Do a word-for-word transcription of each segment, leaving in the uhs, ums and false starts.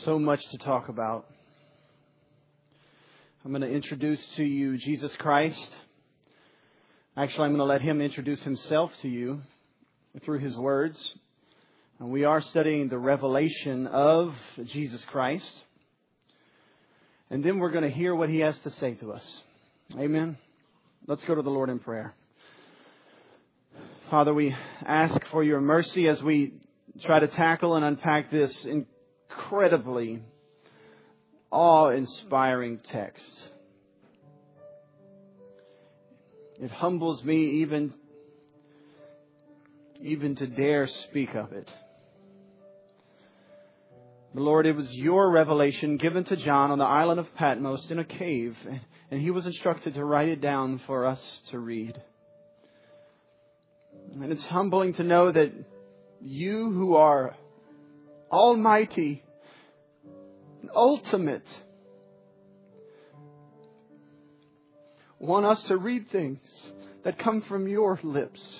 So much to talk about. I'm going to introduce to you Jesus Christ. Actually, I'm going to let Him introduce Himself to you through His words. And we are studying the revelation of Jesus Christ. And then we're going to hear what He has to say to us. Amen. Let's go to the Lord in prayer. Father, we ask for your mercy as we try to tackle and unpack this incredibly awe-inspiring text. It humbles me even, even to dare speak of it. But Lord, it was your revelation given to John on the island of Patmos in a cave, and he was instructed to write it down for us to read. And it's humbling to know that you who are almighty, ultimate, want us to read things that come from your lips.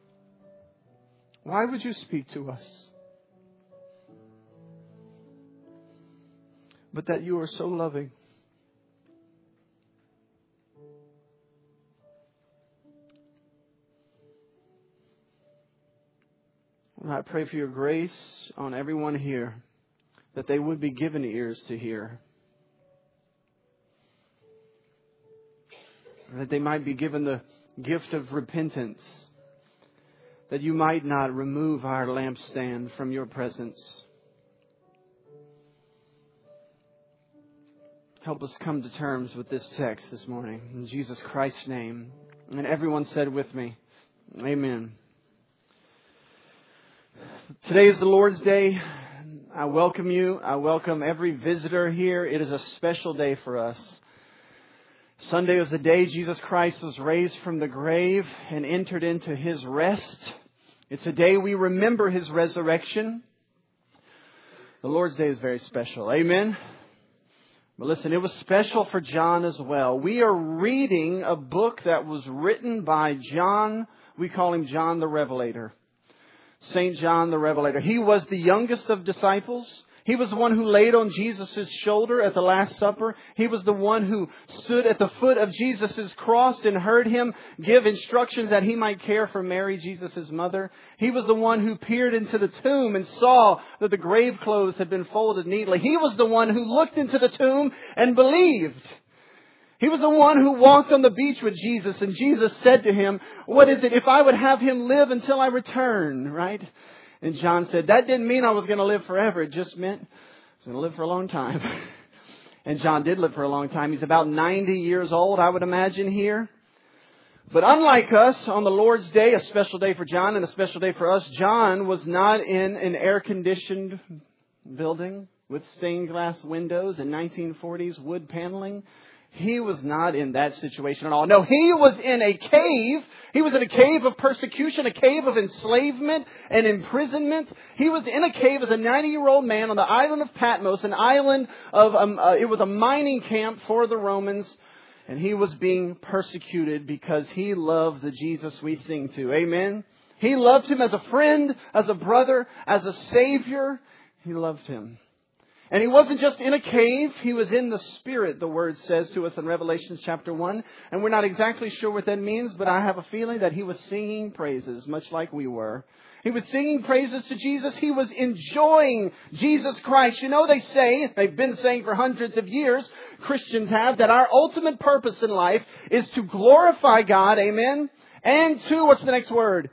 Why would you speak to us? But that you are so loving. And I pray for your grace on everyone here, that they would be given ears to hear. That they might be given the gift of repentance. That you might not remove our lampstand from your presence. Help us come to terms with this text this morning. In Jesus Christ's name. And everyone said with me, Amen. Today is the Lord's Day. I welcome you. I welcome every visitor here. It is a special day for us. Sunday was the day Jesus Christ was raised from the grave and entered into His rest. It's a day we remember His resurrection. The Lord's Day is very special. Amen. But listen, it was special for John as well. We are reading a book that was written by John. We call him John the Revelator. Saint John the Revelator. He was the youngest of disciples. He was the one who laid on Jesus' shoulder at the Last Supper. He was the one who stood at the foot of Jesus' cross and heard Him give instructions that He might care for Mary, Jesus' mother. He was the one who peered into the tomb and saw that the grave clothes had been folded neatly. He was the one who looked into the tomb and believed. He was the one who walked on the beach with Jesus, and Jesus said to him, what is it if I would have him live until I return, right? And John said, that didn't mean I was going to live forever. It just meant I was going to live for a long time. And John did live for a long time. He's about ninety years old, I would imagine, here. But unlike us, on the Lord's Day, a special day for John and a special day for us, John was not in an air-conditioned building with stained glass windows and nineteen forties wood paneling. He was not in that situation at all. No, he was in a cave. He was in a cave of persecution, a cave of enslavement and imprisonment. He was in a cave as a ninety-year-old man on the island of Patmos, an island of, um, uh, it was a mining camp for the Romans. And he was being persecuted because he loved the Jesus we sing to. Amen. He loved Him as a friend, as a brother, as a Savior. He loved Him. And he wasn't just in a cave, he was in the Spirit, the Word says to us in Revelation chapter one. And we're not exactly sure what that means, but I have a feeling that he was singing praises, much like we were. He was singing praises to Jesus. He was enjoying Jesus Christ. You know, they say, they've been saying for hundreds of years, Christians have, that our ultimate purpose in life is to glorify God, amen? And to, what's the next word?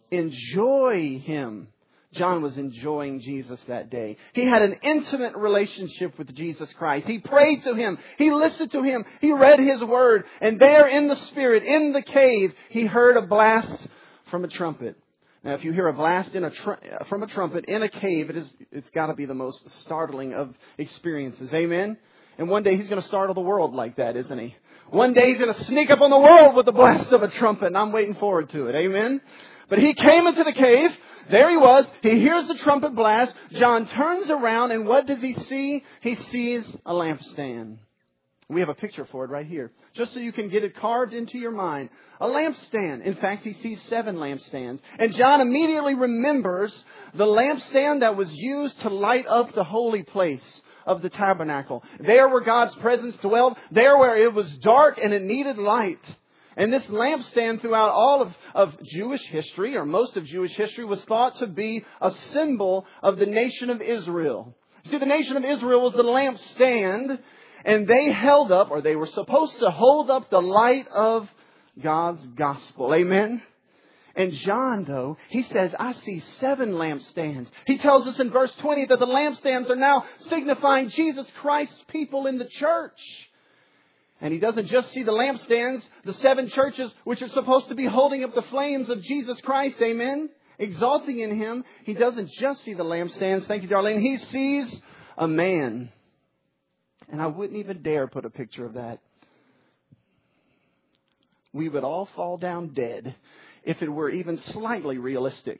Enjoy Him. John was enjoying Jesus that day. He had an intimate relationship with Jesus Christ. He prayed to Him. He listened to Him. He read His Word. And there in the Spirit, in the cave, he heard a blast from a trumpet. Now, if you hear a blast in a tr- from a trumpet in a cave, it is, it's got to be the most startling of experiences. Amen? And one day He's going to startle the world like that, isn't He? One day He's going to sneak up on the world with the blast of a trumpet. And I'm waiting forward to it. Amen? But He came into the cave. There He was. He hears the trumpet blast. John turns around, and what does he see? He sees a lampstand. We have a picture for it right here, just so you can get it carved into your mind. A lampstand. In fact, he sees seven lampstands. And John immediately remembers the lampstand that was used to light up the holy place of the tabernacle. There where God's presence dwelled. There where it was dark and it needed light. And this lampstand throughout all of, of Jewish history, or most of Jewish history, was thought to be a symbol of the nation of Israel. See, the nation of Israel was the lampstand, and they held up, or they were supposed to hold up the light of God's gospel. Amen? And John, though, he says, I see seven lampstands. He tells us in verse twenty that the lampstands are now signifying Jesus Christ's people in the church. And he doesn't just see the lampstands, the seven churches which are supposed to be holding up the flames of Jesus Christ, amen, exalting in Him. He doesn't just see the lampstands, thank you, Darlene. He sees a man. And I wouldn't even dare put a picture of that. We would all fall down dead if it were even slightly realistic.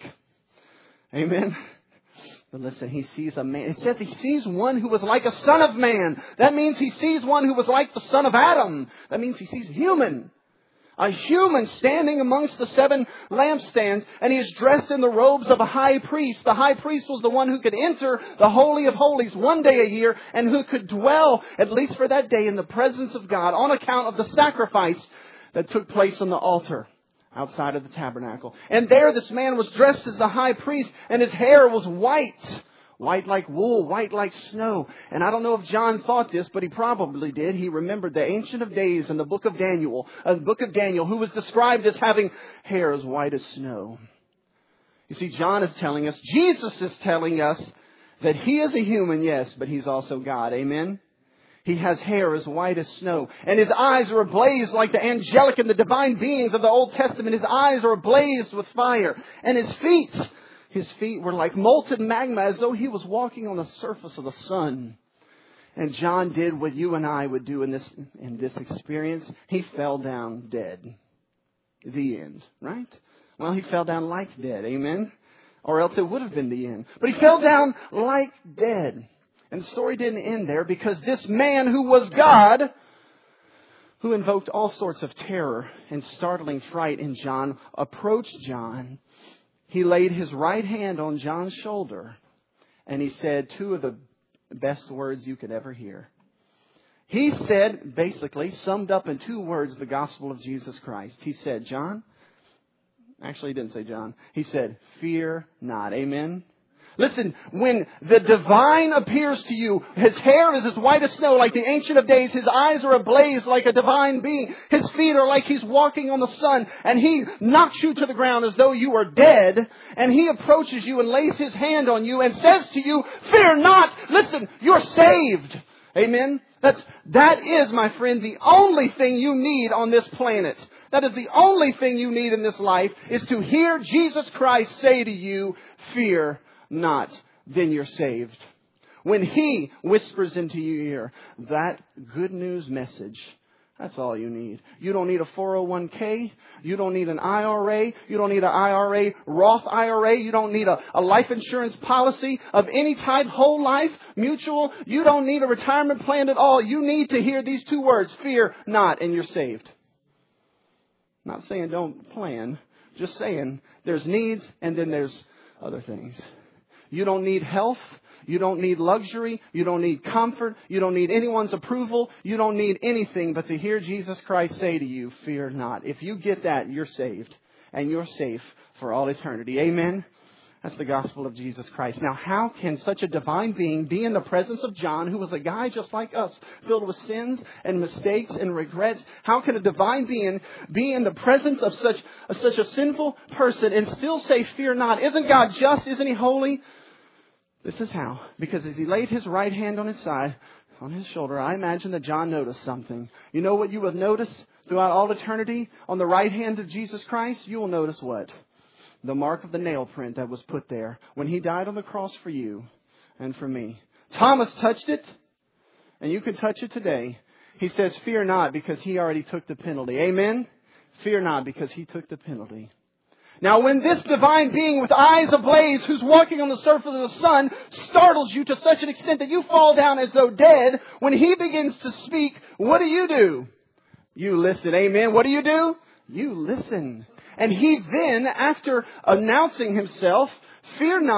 Amen. But listen, he sees a man. It says he sees one who was like a son of man. That means he sees one who was like the son of Adam. That means he sees human. A human standing amongst the seven lampstands. And he is dressed in the robes of a high priest. The high priest was the one who could enter the Holy of Holies one day a year. And who could dwell, at least for that day, in the presence of God on account of the sacrifice that took place on the altar outside of the tabernacle. And there this man was dressed as the high priest, and his hair was white. White like wool, white like snow. And I don't know if John thought this, but he probably did. He remembered the Ancient of Days in the book of Daniel, uh, the book of Daniel, who was described as having hair as white as snow. You see, John is telling us, Jesus is telling us that He is a human, yes, but He's also God. Amen? He has hair as white as snow. And His eyes are ablaze like the angelic and the divine beings of the Old Testament. His eyes are ablaze with fire. And His feet, His feet were like molten magma, as though He was walking on the surface of the sun. And John did what you and I would do in this, in this experience. He fell down dead. The end, right? Well, he fell down like dead. Amen? Or else it would have been the end. But he fell down like dead. And the story didn't end there, because this man who was God, who invoked all sorts of terror and startling fright in John, approached John. He laid his right hand on John's shoulder, and he said two of the best words you could ever hear. He said, basically, summed up in two words, the gospel of Jesus Christ. He said, John, actually he didn't say John. He said, fear not. Amen. Listen, when the divine appears to you, His hair is as white as snow like the Ancient of Days. His eyes are ablaze like a divine being. His feet are like He's walking on the sun. And He knocks you to the ground as though you are dead. And He approaches you and lays His hand on you and says to you, fear not. Listen, you're saved. Amen. That's, that is, my friend, the only thing you need on this planet. That is the only thing you need in this life, is to hear Jesus Christ say to you, fear not, then you're saved. When He whispers into your ear that good news message, that's all you need. You don't need a four oh one k. You don't need an I R A. You don't need an I R A, Roth I R A. You don't need a, a life insurance policy of any type, whole life, mutual. You don't need a retirement plan at all. You need to hear these two words, fear not, and you're saved. Not saying don't plan, just saying there's needs and then there's other things. You don't need health. You don't need luxury. You don't need comfort. You don't need anyone's approval. You don't need anything but to hear Jesus Christ say to you, fear not. If you get that, you're saved. And you're safe for all eternity. Amen? That's the gospel of Jesus Christ. Now, how can such a divine being be in the presence of John, who was a guy just like us, filled with sins and mistakes and regrets? How can a divine being be in the presence of such, of such a sinful person and still say, fear not? Isn't God just? Isn't He holy? This is how. Because as He laid His right hand on his side, on his shoulder, I imagine that John noticed something. You know what you will notice throughout all eternity on the right hand of Jesus Christ? You will notice what? The mark of the nail print that was put there when He died on the cross for you and for me. Thomas touched it, and you can touch it today. He says, fear not, because He already took the penalty. Amen? Fear not, because He took the penalty. Now, when this divine being with eyes ablaze, who's walking on the surface of the sun, startles you to such an extent that you fall down as though dead, when He begins to speak, what do you do? You listen. Amen? What do you do? You listen. And He then, after announcing Himself, fear not,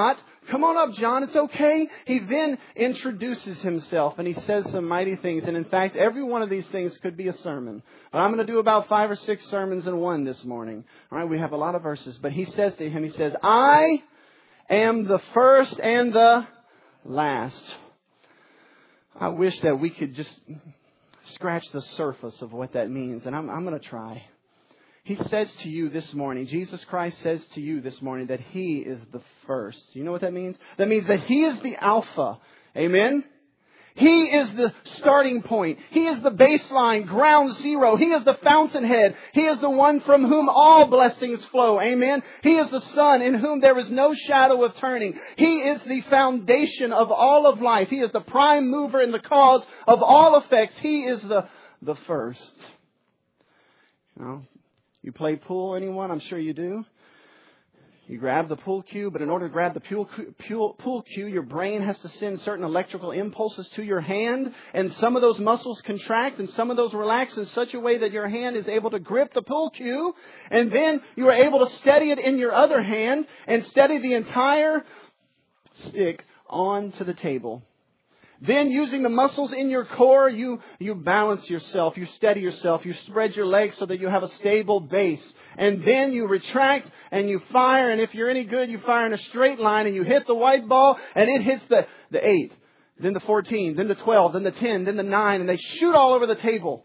Come on up, John. It's okay. He then introduces himself and he says some mighty things. And in fact, every one of these things could be a sermon. But I'm going to do about five or six sermons in one this morning. All right, we have a lot of verses. But he says to him, he says, I am the first and the last. I wish that we could just scratch the surface of what that means. And I'm, I'm going to try. He says to you this morning, Jesus Christ says to you this morning that He is the first. You know what that means? That means that He is the Alpha. Amen? He is the starting point. He is the baseline, ground zero. He is the fountainhead. He is the one from whom all blessings flow. Amen? He is the Son in whom there is no shadow of turning. He is the foundation of all of life. He is the prime mover and the cause of all effects. He is the, the first. You know? You play pool, anyone? I'm sure you do. You grab the pool cue, but in order to grab the pool, pool, pool cue, your brain has to send certain electrical impulses to your hand, and some of those muscles contract and some of those relax in such a way that your hand is able to grip the pool cue, and then you are able to steady it in your other hand and steady the entire stick onto the table. Then using the muscles in your core, you, you balance yourself, you steady yourself, you spread your legs so that you have a stable base. And then you retract and you fire, and if you're any good, you fire in a straight line and you hit the white ball and it hits the, the eight, then the fourteen, then the twelve, then the ten, then the nine, and they shoot all over the table.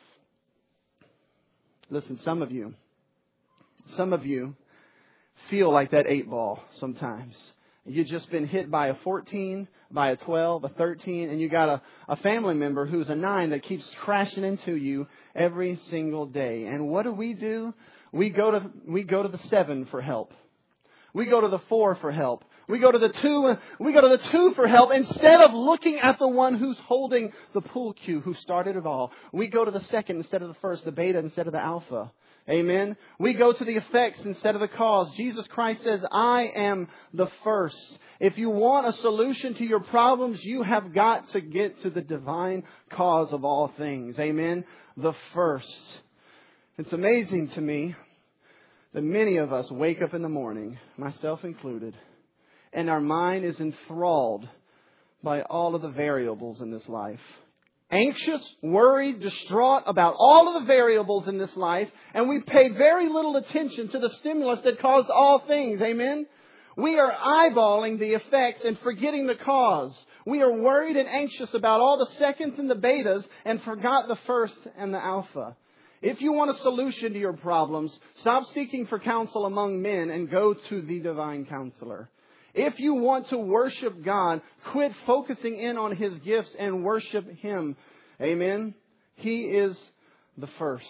Listen, some of you, some of you feel like that eight ball sometimes. You've just been hit by a fourteen, by a twelve, a thirteen, and you got a, a family member who's a nine that keeps crashing into you every single day. And what do we do? We go to we go to the seven for help. We go to the four for help. We go to the two. We go to the two for help instead of looking at the one who's holding the pool cue, who started it all. We go to the second instead of the first, the beta instead of the alpha. Amen. We go to the effects instead of the cause. Jesus Christ says, I am the first. If you want a solution to your problems, you have got to get to the divine cause of all things. Amen. The first. It's amazing to me that many of us wake up in the morning, myself included, and our mind is enthralled by all of the variables in this life. Anxious, worried, distraught about all of the variables in this life, and we pay very little attention to the stimulus that caused all things. Amen? We are eyeballing the effects and forgetting the cause. We are worried and anxious about all the seconds and the betas and forgot the first and the alpha. If you want a solution to your problems, stop seeking for counsel among men and go to the divine counselor. If you want to worship God, quit focusing in on His gifts and worship Him. Amen? He is the first.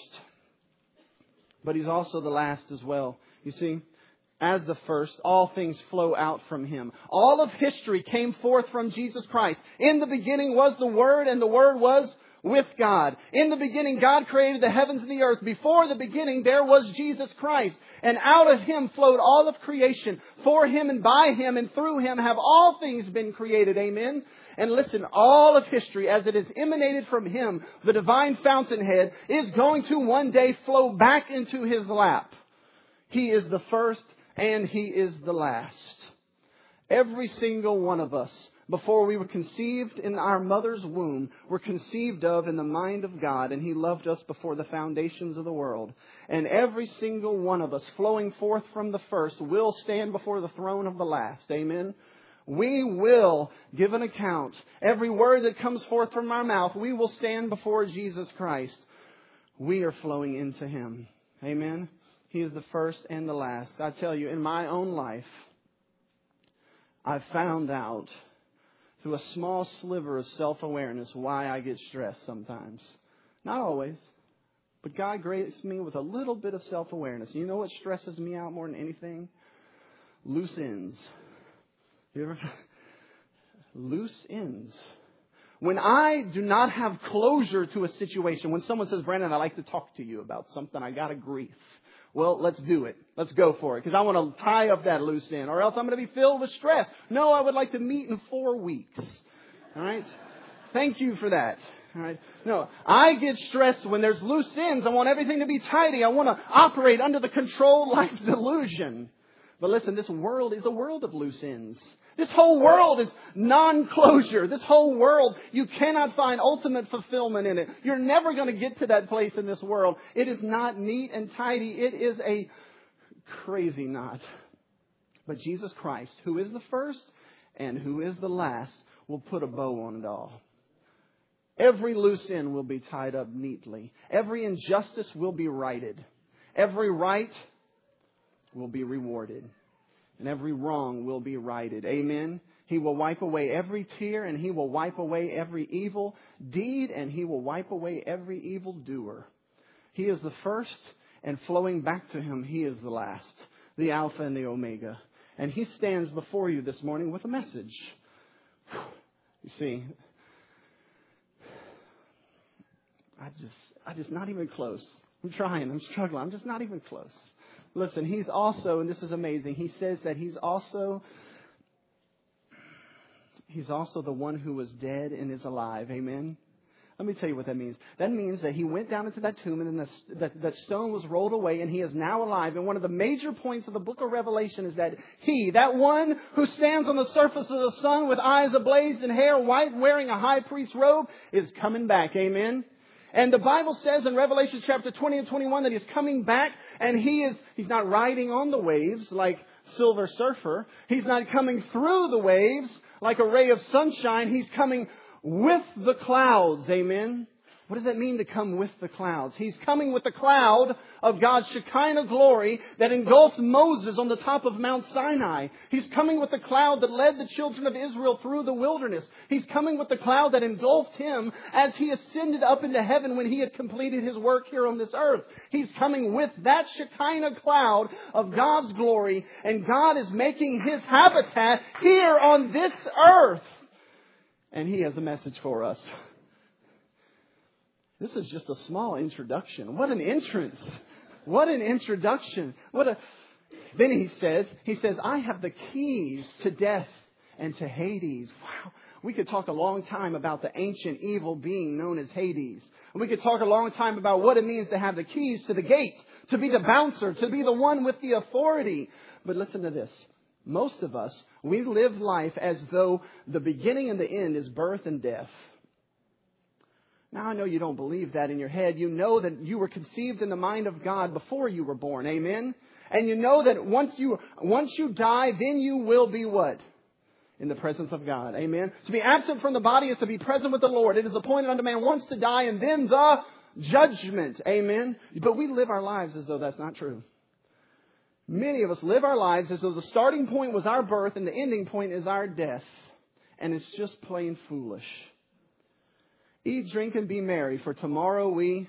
But He's also the last as well. You see, as the first, all things flow out from Him. All of history came forth from Jesus Christ. In the beginning was the Word, and the Word was with God. In the beginning, God created the heavens and the earth. Before the beginning, there was Jesus Christ. And out of Him flowed all of creation. For Him and by Him and through Him have all things been created. Amen. And listen, all of history, as it is emanated from Him, the divine fountainhead, is going to one day flow back into His lap. He is the first and He is the last. Every single one of us, before we were conceived in our mother's womb, were conceived of in the mind of God, and He loved us before the foundations of the world. And every single one of us, flowing forth from the first, will stand before the throne of the last. Amen? We will give an account. Every word that comes forth from our mouth, we will stand before Jesus Christ. We are flowing into Him. Amen? He is the first and the last. I tell you, in my own life, I've found out through a small sliver of self-awareness why I get stressed sometimes. Not always. But God graced me with a little bit of self-awareness. You know what stresses me out more than anything? Loose ends. You ever? Loose ends. When I do not have closure to a situation, when someone says, Brandon, I'd like to talk to you about something, I got a grief. Well, let's do it. Let's go for it. Because I want to tie up that loose end. Or else I'm going to be filled with stress. No, I would like to meet in four weeks. All right? Thank you for that. All right? No, I get stressed when there's loose ends. I want everything to be tidy. I want to operate under the controlled life delusion. But listen, this world is a world of loose ends. This whole world is non-closure. This whole world, you cannot find ultimate fulfillment in it. You're never going to get to that place in this world. It is not neat and tidy. It is a crazy knot. But Jesus Christ, who is the first and who is the last, will put a bow on it all. Every loose end will be tied up neatly. Every injustice will be righted. Every right will be rewarded. And every wrong will be righted. Amen. He will wipe away every tear, and He will wipe away every evil deed, and He will wipe away every evil doer. He is the first, and flowing back to Him, He is the last, the Alpha and the Omega. And He stands before you this morning with a message. You see, I just, I just not even close. I'm trying. I'm struggling. I'm just not even close. Listen, He's also, and this is amazing, He says that He's also, He's also the one who was dead and is alive. Amen? Let me tell you what that means. That means that He went down into that tomb and then the, that, that stone was rolled away and He is now alive. And one of the major points of the book of Revelation is that He, that one who stands on the surface of the sun with eyes ablaze and hair white, wearing a high priest's robe, is coming back. Amen? And the Bible says in Revelation chapter twenty and twenty-one that He's coming back, and He is, He's not riding on the waves like Silver Surfer. He's not coming through the waves like a ray of sunshine. He's coming with the clouds. Amen. What does that mean to come with the clouds? He's coming with the cloud of God's Shekinah glory that engulfed Moses on the top of Mount Sinai. He's coming with the cloud that led the children of Israel through the wilderness. He's coming with the cloud that engulfed Him as He ascended up into heaven when He had completed His work here on this earth. He's coming with that Shekinah cloud of God's glory, and God is making His habitat here on this earth. And He has a message for us. This is just a small introduction. What an entrance. What an introduction. What a... Then He says, He says, I have the keys to death and to Hades. Wow. We could talk a long time about the ancient evil being known as Hades. And we could talk a long time about what it means to have the keys to the gate, to be the bouncer, to be the one with the authority. But listen to this. Most of us, we live life as though the beginning and the end is birth and death. Now, I know you don't believe that in your head. You know that you were conceived in the mind of God before you were born. Amen? And you know that once you once you die, then you will be what? In the presence of God. Amen? To be absent from the body is to be present with the Lord. It is appointed unto man once to die and then the judgment. Amen? But we live our lives as though that's not true. Many of us live our lives as though the starting point was our birth and the ending point is our death. And it's just plain foolish. Eat, drink, and be merry, for tomorrow we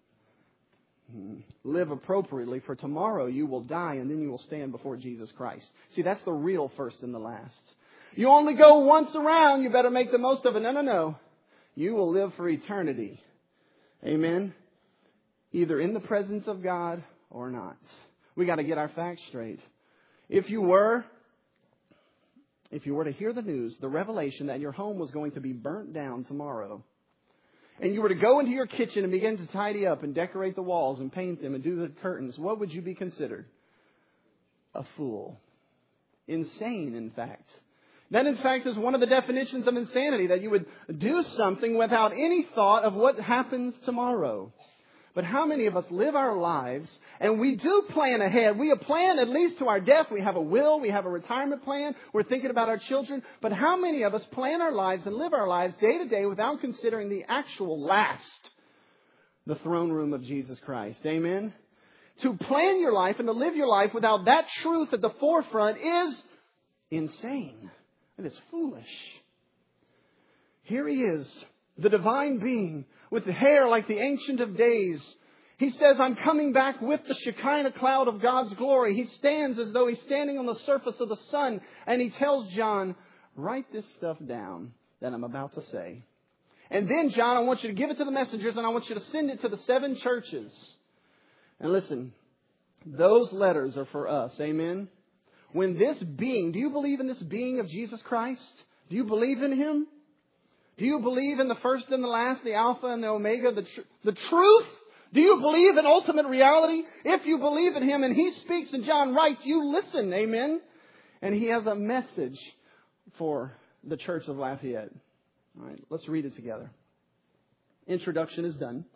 live appropriately, for tomorrow you will die and then you will stand before Jesus Christ. See, that's the real first and the last. You only go once around, you better make the most of it. No, no, no. You will live for eternity. Amen? Either in the presence of God or not. We got to get our facts straight. If you were, if you were to hear the news, the revelation that your home was going to be burnt down tomorrow, and you were to go into your kitchen and begin to tidy up and decorate the walls and paint them and do the curtains, what would you be considered? A fool. Insane, in fact. That, in fact, is one of the definitions of insanity, that you would do something without any thought of what happens tomorrow. But how many of us live our lives and we do plan ahead? We have planned at least to our death. We have a will. We have a retirement plan. We're thinking about our children. But how many of us plan our lives and live our lives day to day without considering the actual last, the throne room of Jesus Christ? Amen? To plan your life and to live your life without that truth at the forefront is insane. It is foolish. Here He is, the divine being, with the hair like the Ancient of Days. He says, I'm coming back with the Shekinah cloud of God's glory. He stands as though He's standing on the surface of the sun. And He tells John, write this stuff down that I'm about to say. And then, John, I want you to give it to the messengers and I want you to send it to the seven churches. And listen, those letters are for us. Amen? When this being, do you believe in this being of Jesus Christ? Do you believe in Him? Do you believe in the first and the last, the Alpha and the Omega, the, tr- the truth? Do you believe in ultimate reality? If you believe in Him and He speaks and John writes, you listen. Amen. And he has a message for the Church of Lafayette. All right, let's read it together. Introduction is done.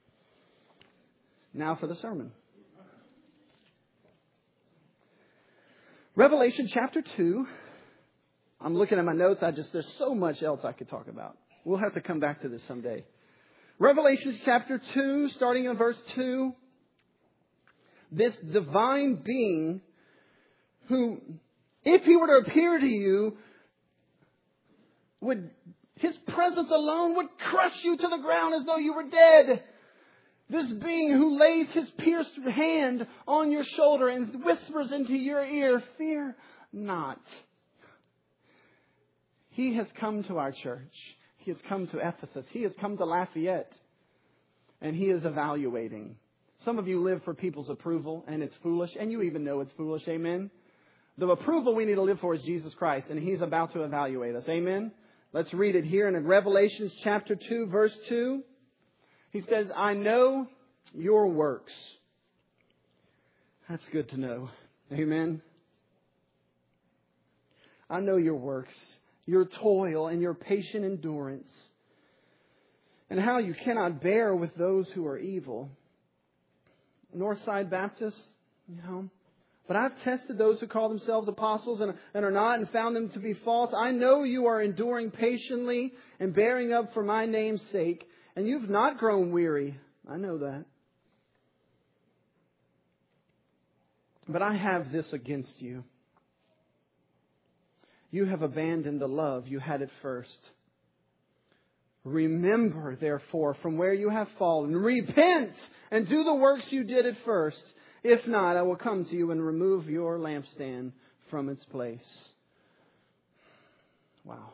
Now for the sermon. Revelation chapter two. I'm looking at my notes. I just, there's so much else I could talk about. We'll have to come back to this someday. Revelation chapter two, starting in verse two. This divine being who, if He were to appear to you, would, His presence alone would crush you to the ground as though you were dead. This being who lays His pierced hand on your shoulder and whispers into your ear, fear not. He has come to our church. He has come to Ephesus. He has come to Lafayette. And He is evaluating. Some of you live for people's approval, and it's foolish. And you even know it's foolish. Amen. The approval we need to live for is Jesus Christ. And He's about to evaluate us. Amen. Let's read it here in Revelation chapter two, verse two. He says, I know your works. That's good to know. Amen. I know your works, your toil and your patient endurance, and how you cannot bear with those who are evil. Northside Baptist, you know, but I've tested those who call themselves apostles and, and are not, and found them to be false. I know you are enduring patiently and bearing up for my name's sake, and you've not grown weary. I know that. But I have this against you. You have abandoned the love you had at first. Remember, therefore, from where you have fallen. Repent and do the works you did at first. If not, I will come to you and remove your lampstand from its place. Wow.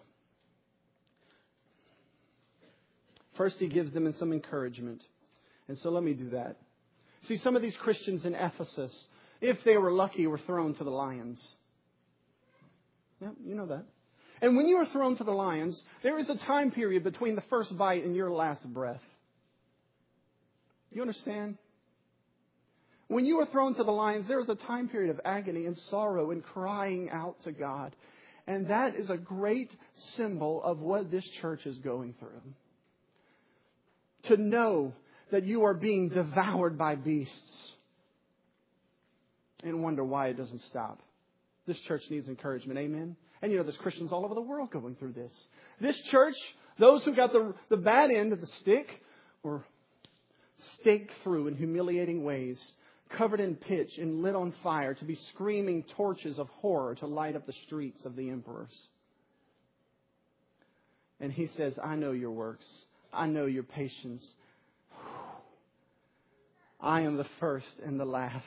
First, he gives them some encouragement. And so let me do that. See, some of these Christians in Ephesus, if they were lucky, were thrown to the lions. Yeah, you know that. And when you are thrown to the lions, there is a time period between the first bite and your last breath. You understand? When you are thrown to the lions, there is a time period of agony and sorrow and crying out to God. And that is a great symbol of what this church is going through. To know that you are being devoured by beasts and wonder why it doesn't stop. This church needs encouragement. Amen. And you know, there's Christians all over the world going through this. This church, those who got the, the bad end of the stick were staked through in humiliating ways, covered in pitch and lit on fire to be screaming torches of horror to light up the streets of the emperors. And he says, I know your works. I know your patience. I am the first and the last.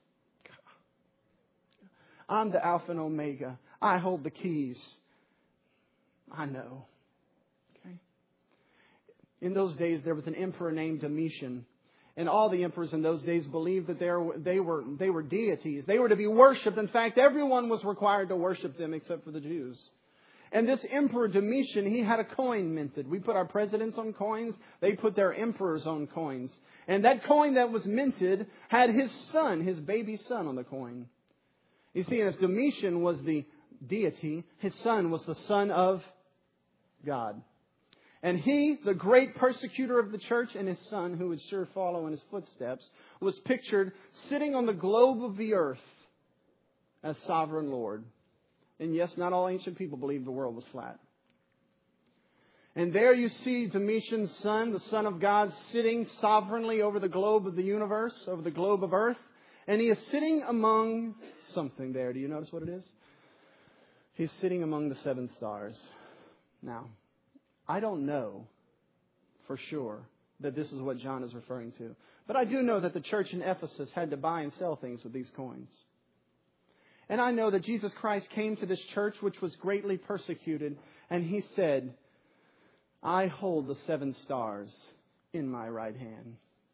I'm the Alpha and Omega. I hold the keys. I know. Okay. In those days, there was an emperor named Domitian. And all the emperors in those days believed that they were, they were, they were deities. They were to be worshipped. In fact, everyone was required to worship them except for the Jews. And this emperor Domitian, he had a coin minted. We put our presidents on coins. They put their emperors on coins. And that coin that was minted had his son, his baby son on the coin. You see, if Domitian was the deity, his son was the son of God. And he, the great persecutor of the church, and his son, who would sure follow in his footsteps, was pictured sitting on the globe of the earth as sovereign Lord. And yes, not all ancient people believed the world was flat. And there you see Domitian's son, the Son of God, sitting sovereignly over the globe of the universe, over the globe of earth. And he is sitting among something there. Do you notice what it is? He's sitting among the seven stars. Now, I don't know for sure that this is what John is referring to. But I do know that the church in Ephesus had to buy and sell things with these coins. And I know that Jesus Christ came to this church, which was greatly persecuted, and he said, I hold the seven stars in my right hand.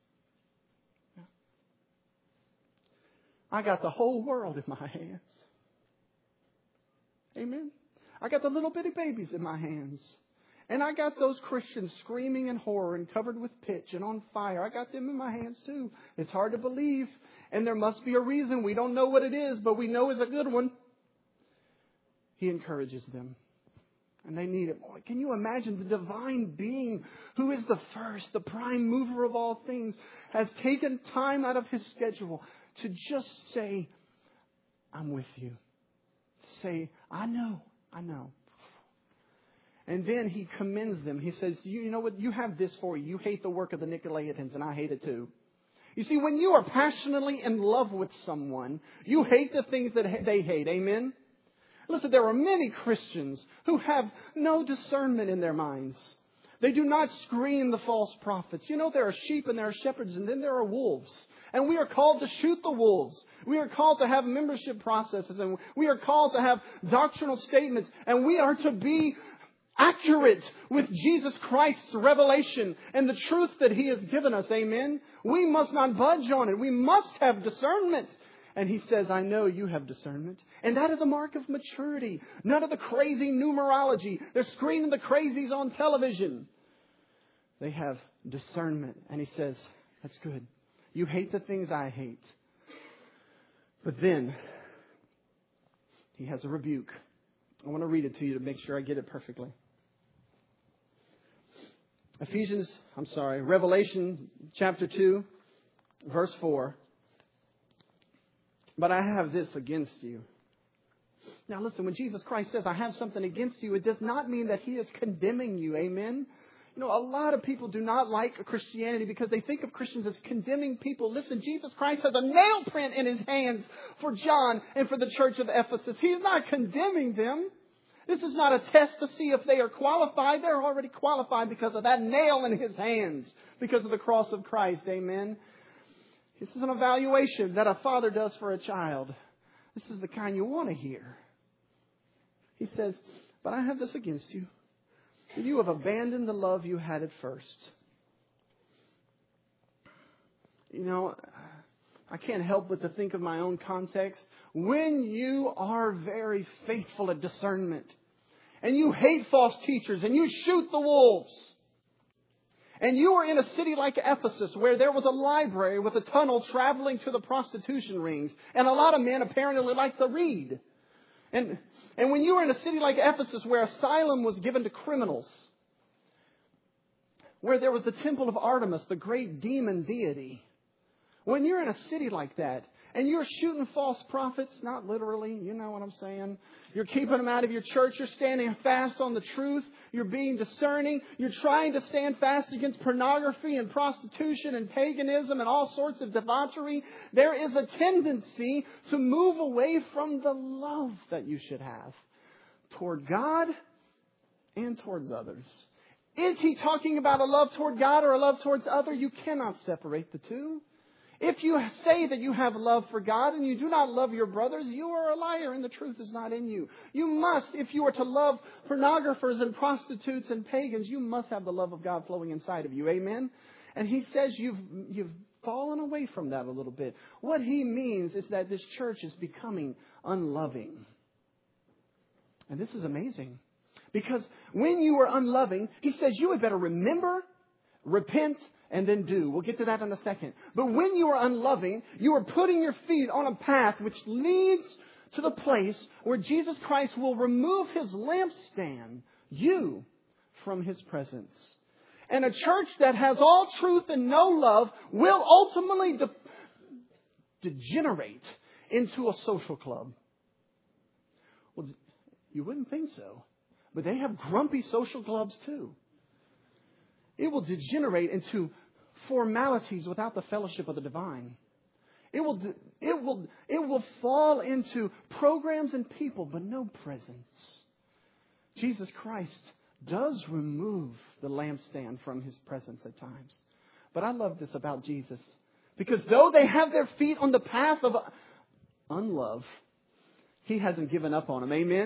I got the whole world in my hands. Amen. I got the little bitty babies in my hands. And I got those Christians screaming in horror and covered with pitch and on fire. I got them in my hands too. It's hard to believe. And there must be a reason. We don't know what it is, but we know it's a good one. He encourages them. And they need it. Boy, can you imagine the divine being who is the first, the prime mover of all things, has taken time out of his schedule to just say, I'm with you. Say, I know, I know. And then he commends them. He says, you, you know what? You have this for you. You hate the work of the Nicolaitans, and I hate it too. You see, when you are passionately in love with someone, you hate the things that they hate. Amen? Listen, there are many Christians who have no discernment in their minds. They do not screen the false prophets. You know, there are sheep and there are shepherds, and then there are wolves. And we are called to shoot the wolves. We are called to have membership processes, and we are called to have doctrinal statements, and we are to be accurate with Jesus Christ's revelation and the truth that He has given us. Amen? We must not budge on it. We must have discernment. And He says, I know you have discernment. And that is a mark of maturity. None of the crazy numerology. They're screening the crazies on television. They have discernment. And He says, that's good. You hate the things I hate. But then He has a rebuke. I want to read it to you to make sure I get it perfectly. Ephesians, I'm sorry, Revelation chapter two, verse four. But I have this against you. Now listen, when Jesus Christ says, I have something against you, it does not mean that He is condemning you. Amen? You know, a lot of people do not like Christianity because they think of Christians as condemning people. Listen, Jesus Christ has a nail print in His hands for John and for the church of Ephesus. He's not condemning them. This is not a test to see if they are qualified. They're already qualified because of that nail in His hands, because of the cross of Christ. Amen? This is an evaluation that a father does for a child. This is the kind you want to hear. He says, but I have this against you. You have abandoned the love you had at first. You know, I can't help but to think of my own context. When you are very faithful at discernment, and you hate false teachers, and you shoot the wolves, and you are in a city like Ephesus where there was a library with a tunnel traveling to the prostitution rings, and a lot of men apparently like to read. And, and when you were in a city like Ephesus where asylum was given to criminals, where there was the temple of Artemis, the great demon deity, when you're in a city like that, and you're shooting false prophets, not literally, you know what I'm saying. You're keeping them out of your church. You're standing fast on the truth. You're being discerning. You're trying to stand fast against pornography and prostitution and paganism and all sorts of debauchery. There is a tendency to move away from the love that you should have toward God and towards others. Is He talking about a love toward God or a love towards other? You cannot separate the two. If you say that you have love for God and you do not love your brothers, you are a liar and the truth is not in you. You must, if you are to love pornographers and prostitutes and pagans, you must have the love of God flowing inside of you. Amen? And He says you've, you've fallen away from that a little bit. What He means is that this church is becoming unloving. And this is amazing. Because when you are unloving, He says you had better remember, repent, and then do. We'll get to that in a second. But when you are unloving, you are putting your feet on a path which leads to the place where Jesus Christ will remove His lampstand, you, from His presence. And a church that has all truth and no love will ultimately de- degenerate into a social club. Well, you wouldn't think so. But they have grumpy social clubs too. It will degenerate into formalities without the fellowship of the divine. It will, it will, it will fall into programs and people, but no presence. Jesus Christ does remove the lampstand from His presence at times. But I love this about Jesus. Because though they have their feet on the path of unlove, He hasn't given up on them. Amen?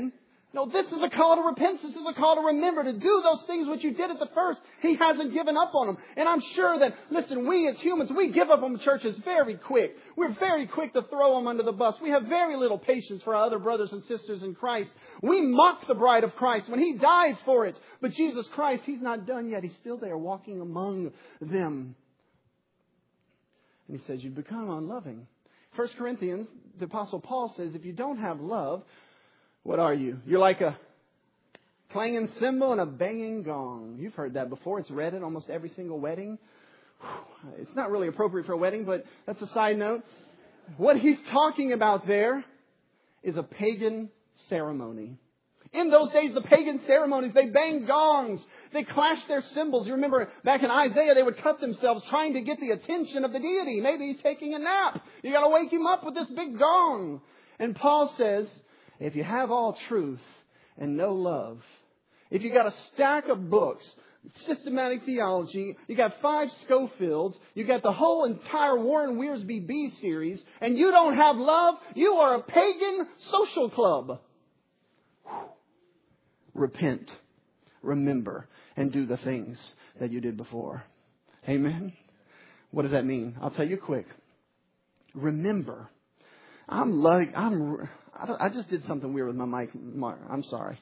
No, this is a call to repentance. This is a call to remember, to do those things which you did at the first. He hasn't given up on them. And I'm sure that, listen, we as humans, we give up on churches very quick. We're very quick to throw them under the bus. We have very little patience for our other brothers and sisters in Christ. We mock the bride of Christ when He died for it. But Jesus Christ, He's not done yet. He's still there walking among them. And He says, you've become unloving. First Corinthians, the Apostle Paul says, if you don't have love, what are you? You're like a clanging cymbal and a banging gong. You've heard that before. It's read at almost every single wedding. It's not really appropriate for a wedding, but that's a side note. What he's talking about there is a pagan ceremony. In those days, the pagan ceremonies, they banged gongs. They clashed their cymbals. You remember back in Isaiah, they would cut themselves trying to get the attention of the deity. Maybe he's taking a nap. You got to wake him up with this big gong. And Paul says, if you have all truth and no love, if you got a stack of books, systematic theology, you got five Schofields, you got the whole entire Warren Wiersbe B series, and you don't have love, you are a pagan social club. Repent, remember, and do the things that you did before. Amen? What does that mean? I'll tell you quick. Remember. I'm like, I'm, I, don't, I just did something weird with my mic. I'm sorry.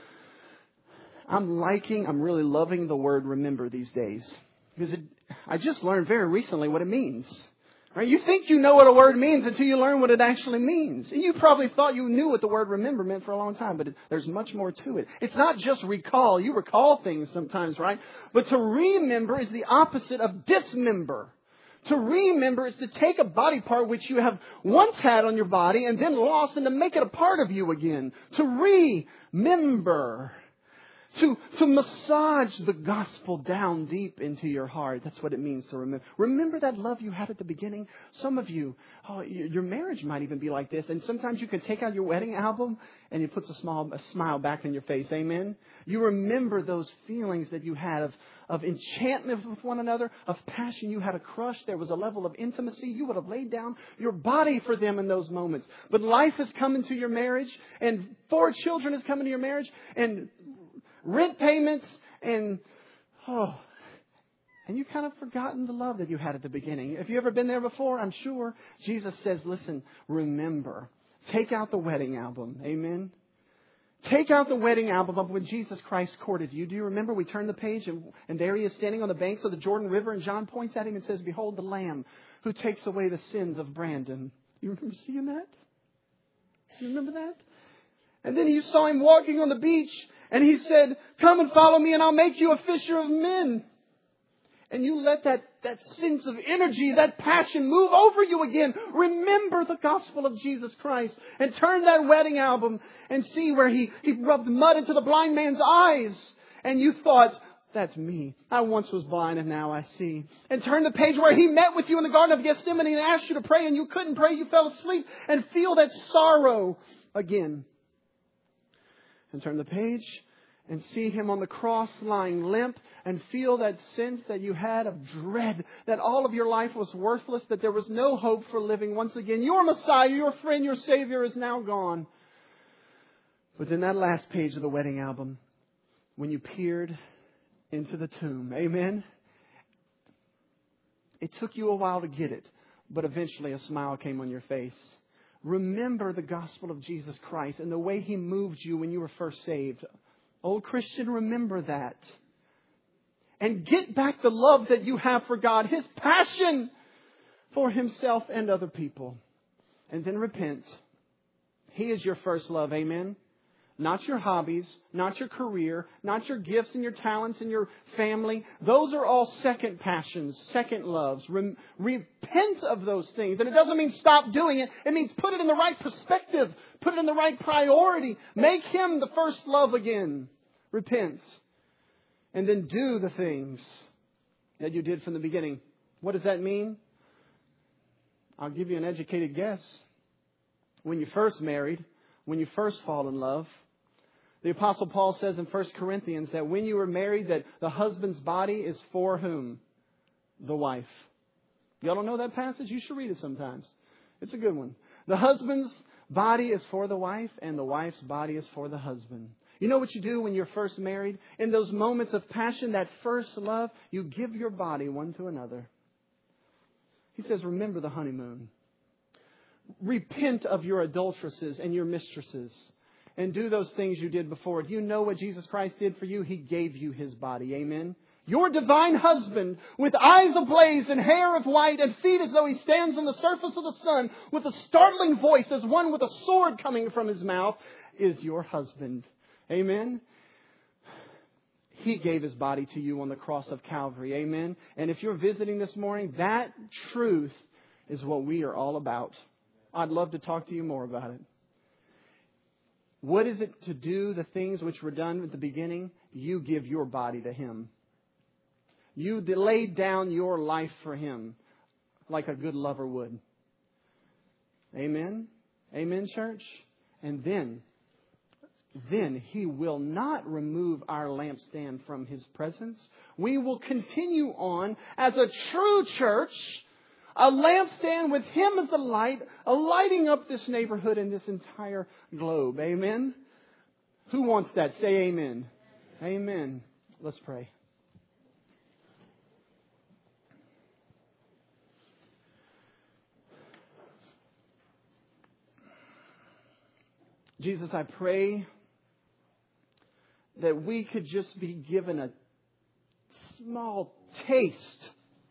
I'm liking, I'm really loving the word remember these days. Because it, I just learned very recently what it means. Right? You think you know what a word means until you learn what it actually means. And you probably thought you knew what the word remember meant for a long time, but it, there's much more to it. It's not just recall. You recall things sometimes, right? But to remember is the opposite of dismember. To remember is to take a body part which you have once had on your body and then lost and to make it a part of you again. To remember. To, to massage the gospel down deep into your heart. That's what it means to remember. Remember that love you had at the beginning? Some of you, oh, your marriage might even be like this. And sometimes you can take out your wedding album and it puts a, small, a smile back on your face. Amen? You remember those feelings that you had of, of enchantment with one another, of passion. You had a crush. There was a level of intimacy. You would have laid down your body for them in those moments. But life has come into your marriage and four children has come into your marriage and rent payments and, oh, and you've kind of forgotten the love that you had at the beginning. Have you ever been there before? I'm sure. Jesus says, listen, remember. Take out the wedding album. Amen. Take out the wedding album of when Jesus Christ courted you. Do you remember? We turned the page and, and there he is standing on the banks of the Jordan River and John points at him and says, behold the Lamb who takes away the sins of Brandon. You remember seeing that? You remember that? And then you saw him walking on the beach. And he said, come and follow me and I'll make you a fisher of men. And you let that, that sense of energy, that passion move over you again. Remember the gospel of Jesus Christ. And turn that wedding album and see where he, he rubbed mud into the blind man's eyes. And you thought, that's me. I once was blind and now I see. And turn the page where he met with you in the Garden of Gethsemane and asked you to pray and you couldn't pray. You fell asleep and feel that sorrow again. And turn the page and see him on the cross lying limp and feel that sense that you had of dread, that all of your life was worthless, that there was no hope for living once again. Your Messiah, your friend, your Savior is now gone. But then that last page of the wedding album, when you peered into the tomb, amen? It took you a while to get it, but eventually a smile came on your face. Remember the gospel of Jesus Christ and the way He moved you when you were first saved. Old Christian, remember that. And get back the love that you have for God. His passion for Himself and other people. And then repent. He is your first love. Amen. Not your hobbies, not your career, not your gifts and your talents and your family. Those are all second passions, second loves. Re- repent of those things. And it doesn't mean stop doing it. It means put it in the right perspective. Put it in the right priority. Make Him the first love again. Repent. And then do the things that you did from the beginning. What does that mean? I'll give you an educated guess. When you first married, when you first fall in love, the Apostle Paul says in First Corinthians that when you were married, that the husband's body is for whom? The wife. Y'all don't know that passage? You should read it sometimes. It's a good one. The husband's body is for the wife and the wife's body is for the husband. You know what you do when you're first married? In those moments of passion, that first love, you give your body one to another. He says, remember the honeymoon. Repent of your adulteresses and your mistresses. And do those things you did before. Do you know what Jesus Christ did for you? He gave you His body. Amen. Your divine husband, with eyes ablaze and hair of white and feet as though he stands on the surface of the sun, with a startling voice as one with a sword coming from his mouth, is your husband. Amen. He gave His body to you on the cross of Calvary. Amen. And if you're visiting this morning, that truth is what we are all about. I'd love to talk to you more about it. What is it to do the things which were done at the beginning? You give your body to Him. You laid down your life for Him like a good lover would. Amen? Amen, church? And then, then He will not remove our lampstand from His presence. We will continue on as a true church, a lampstand with Him as the light, a lighting up this neighborhood and this entire globe. Amen? Who wants that? Say amen. Amen. Let's pray. Jesus, I pray that we could just be given a small taste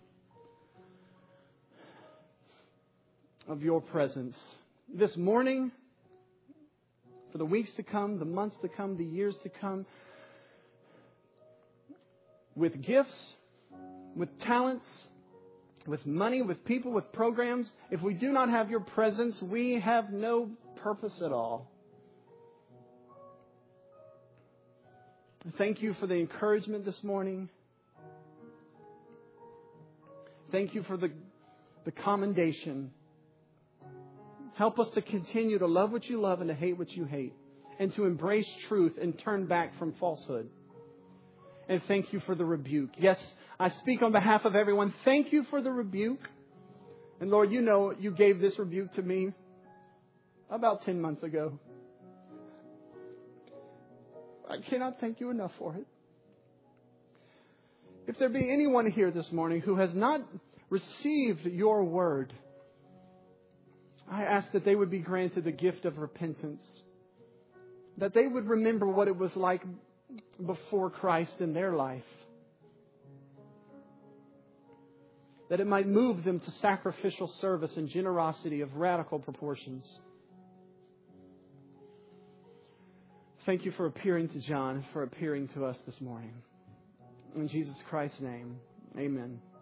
of Your presence this morning, for the weeks to come, the months to come, the years to come, with gifts, with talents, with money, with people, with programs. If we do not have Your presence, we have no purpose at all. Thank You for the encouragement this morning. Thank You for the, the commendation. Help us to continue to love what You love and to hate what You hate. And to embrace truth and turn back from falsehood. And thank You for the rebuke. Yes, I speak on behalf of everyone. Thank You for the rebuke. And Lord, You know You gave this rebuke to me about ten months ago. I cannot thank You enough for it. If there be anyone here this morning who has not received Your word, I ask that they would be granted the gift of repentance. That they would remember what it was like before Christ in their life. That it might move them to sacrificial service and generosity of radical proportions. Thank You for appearing to John, for appearing to us this morning. In Jesus Christ's name, amen.